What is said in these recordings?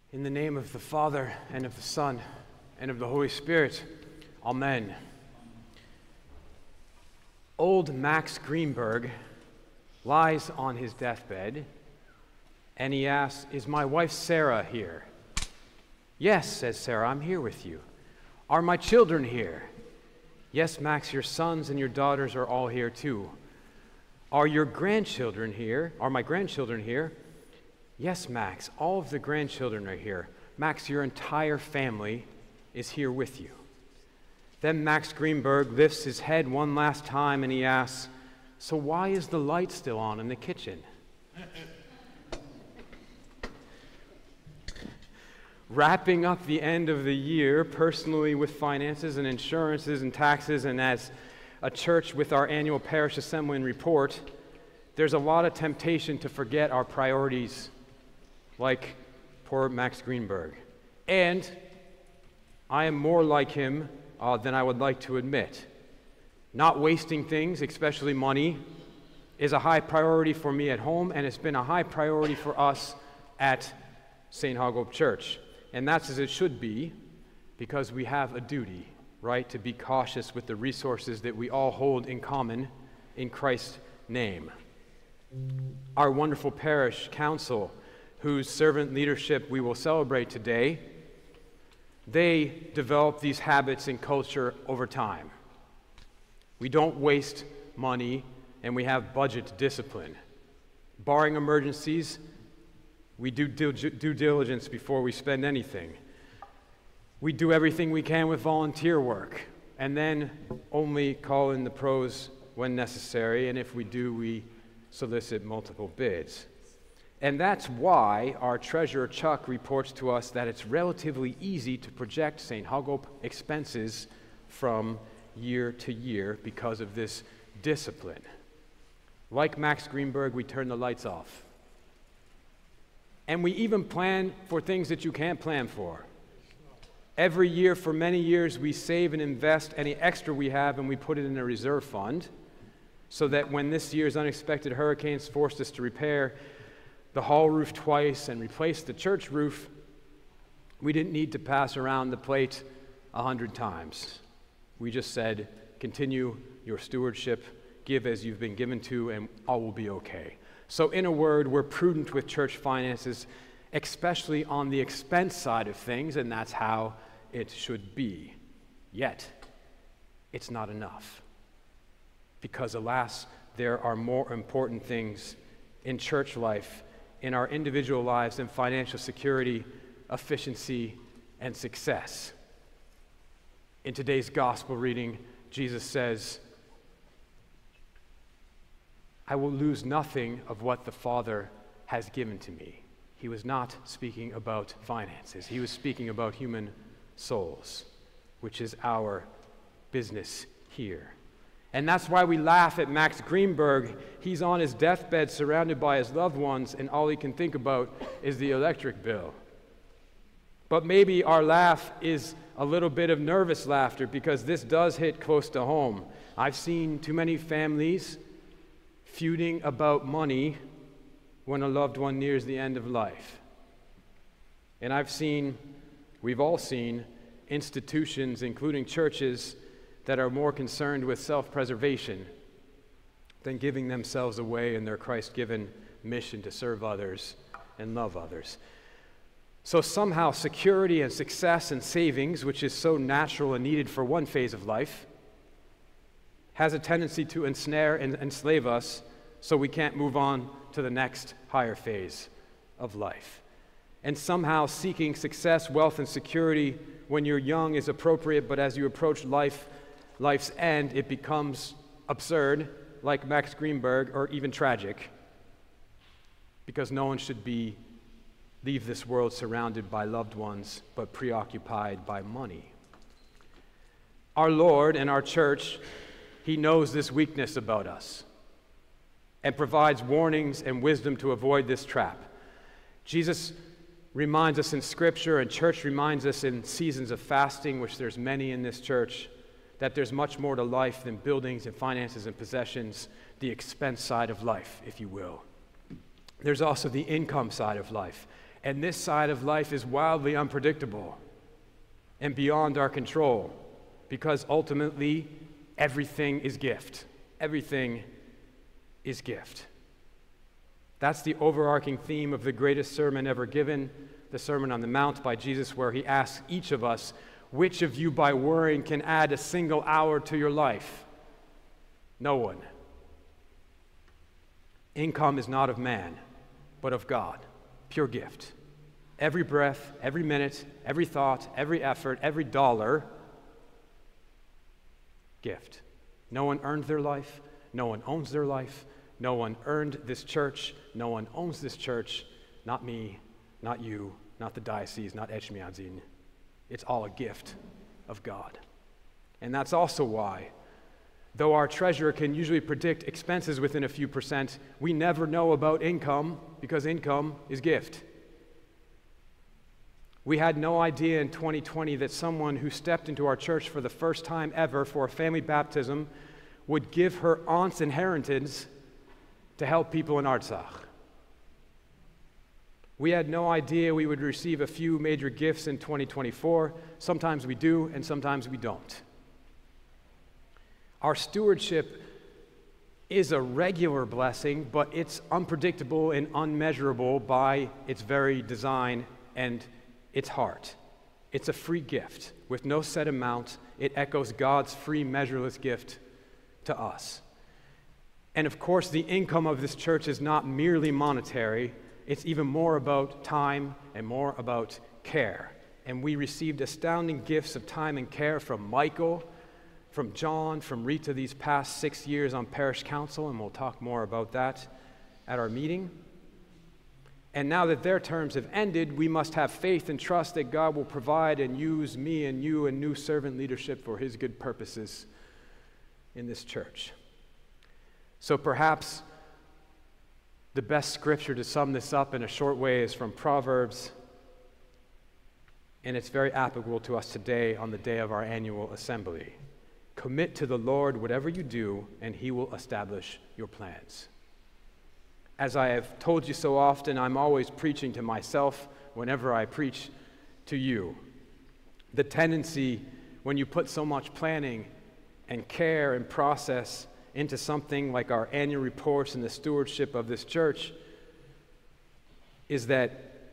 In the name of the Father, and of the Son, and of the Holy Spirit. Amen. Old Max Greenberg lies on his deathbed, and he asks, "Is my wife Sarah here?" "Yes," says Sarah, "I'm here with you." "Are my children here?" "Yes, Max, your sons and your daughters are all here too." "Are your grandchildren here? Are my grandchildren here?" "Yes, Max, all of the grandchildren are here. Max, your entire family is here with you." Then Max Greenberg lifts his head one last time and he asks, "So why is the light still on in the kitchen?" Wrapping up the end of the year personally with finances and insurances and taxes, and as a church with our annual parish assembly and report, there's a lot of temptation to forget our priorities, like poor Max Greenberg. And I am more like him than I would like to admit. Not wasting things, especially money, is a high priority for me at home, and it's been a high priority for us at St. Hagop Church. And that's as it should be, because we have a duty, right, to be cautious with the resources that we all hold in common in Christ's name. Our wonderful parish council, whose servant leadership we will celebrate today, they develop these habits and culture over time. We don't waste money, and we have budget discipline. Barring emergencies, we do due diligence before we spend anything. We do everything we can with volunteer work, and then only call in the pros when necessary, and if we do, we solicit multiple bids. And that's why our treasurer Chuck reports to us that it's relatively easy to project St. Hagop expenses from year to year because of this discipline. Like Max Greenberg, we turn the lights off. And we even plan for things that you can't plan for. Every year for many years we save and invest any extra we have and we put it in a reserve fund so that when this year's unexpected hurricanes forced us to repair the hall roof twice and replace the church roof, we didn't need to pass around the plate 100 times. We just said, continue your stewardship, give as you've been given to, and all will be okay. So in a word, we're prudent with church finances, especially on the expense side of things, and that's how it should be. Yet, it's not enough. Because alas, there are more important things in church life, in our individual lives, than financial security, efficiency, and success. In today's gospel reading, Jesus says, "I will lose nothing of what the Father has given to me." He was not speaking about finances. He was speaking about human souls, which is our business here. And that's why we laugh at Max Greenberg. He's on his deathbed surrounded by his loved ones, and all he can think about is the electric bill. But maybe our laugh is a little bit of nervous laughter, because this does hit close to home. I've seen too many families feuding about money when a loved one nears the end of life. And we've all seen institutions, including churches, that are more concerned with self-preservation than giving themselves away in their Christ-given mission to serve others and love others. So somehow security and success and savings, which is so natural and needed for one phase of life, has a tendency to ensnare and enslave us, so we can't move on to the next higher phase of life. And somehow seeking success, wealth, and security when you're young is appropriate, but as you approach life's end, it becomes absurd, like Max Greenberg, or even tragic, because no one should leave this world surrounded by loved ones, but preoccupied by money. Our Lord and our church, He knows this weakness about us and provides warnings and wisdom to avoid this trap. Jesus reminds us in Scripture, and church reminds us in seasons of fasting, which there's many in this church, that there's much more to life than buildings and finances and possessions, the expense side of life, if you will. There's also the income side of life. And this side of life is wildly unpredictable and beyond our control, because ultimately everything is gift. Everything is gift. That's the overarching theme of the greatest sermon ever given, the Sermon on the Mount by Jesus, where he asks each of us, which of you by worrying can add a single hour to your life? No one. Income is not of man, but of God. Pure gift. Every breath, every minute, every thought, every effort, every dollar, gift. No one earned their life. No one owns their life. No one earned this church. No one owns this church. Not me, not you, not the diocese, not Echmiadzin. It's all a gift of God. And that's also why, though our treasurer can usually predict expenses within a few percent, we never know about income, because income is gift. We had no idea in 2020 that someone who stepped into our church for the first time ever for a family baptism would give her aunt's inheritance to help people in Artsakh. We had no idea we would receive a few major gifts in 2024. Sometimes we do, and sometimes we don't. Our stewardship is a regular blessing, but it's unpredictable and unmeasurable by its very design and its heart. It's a free gift with no set amount. It echoes God's free, measureless gift to us. And of course, the income of this church is not merely monetary. It's even more about time and more about care. And we received astounding gifts of time and care from Michael, from John, from Rita these past 6 years on parish council, and we'll talk more about that at our meeting. And now that their terms have ended, we must have faith and trust that God will provide and use me and you and new servant leadership for his good purposes in this church. So perhaps the best scripture to sum this up in a short way is from Proverbs, and it's very applicable to us today on the day of our annual assembly. Commit to the Lord whatever you do, and he will establish your plans. As I have told you so often, I'm always preaching to myself whenever I preach to you. The tendency when you put so much planning and care and process into something like our annual reports and the stewardship of this church is that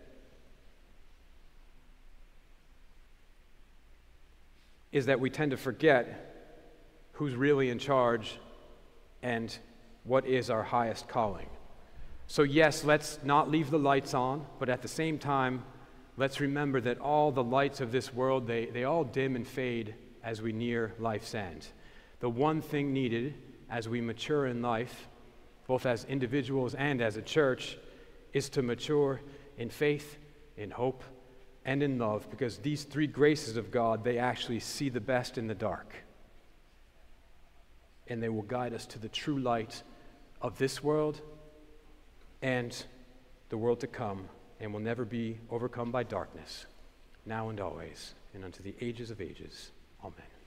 we tend to forget who's really in charge and what is our highest calling. So yes, let's not leave the lights on, but at the same time, let's remember that all the lights of this world, they all dim and fade as we near life's end. The one thing needed as we mature in life, both as individuals and as a church, is to mature in faith, in hope, and in love, because these three graces of God, they actually see the best in the dark. And they will guide us to the true light of this world and the world to come, and will never be overcome by darkness, now and always, and unto the ages of ages. Amen.